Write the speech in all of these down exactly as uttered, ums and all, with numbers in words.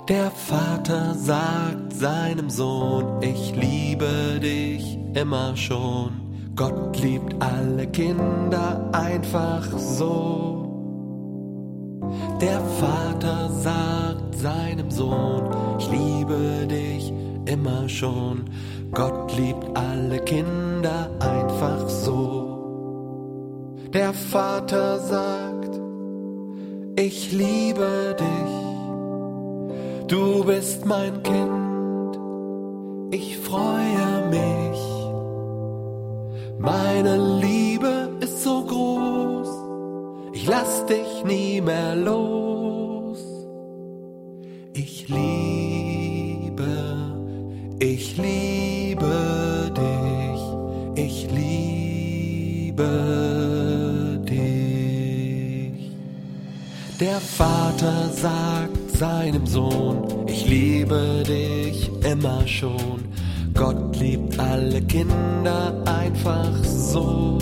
Der Vater sagt seinem Sohn, ich liebe dich immer schon. Gott liebt alle Kinder einfach so. Der Vater sagt seinem Sohn, ich liebe dich immer schon. Gott liebt alle Kinder einfach so. Der Vater sagt, ich liebe dich. Du bist mein Kind, ich freue mich. Meine Liebe ist so groß, ich lass dich nie mehr los. Ich liebe, ich liebe dich, ich liebe dich. Der Vater sagt seinem Sohn, ich liebe dich immer schon. Gott liebt alle Kinder einfach so.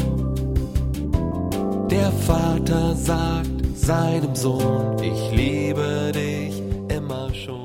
Der Vater sagt seinem Sohn, ich liebe dich immer schon.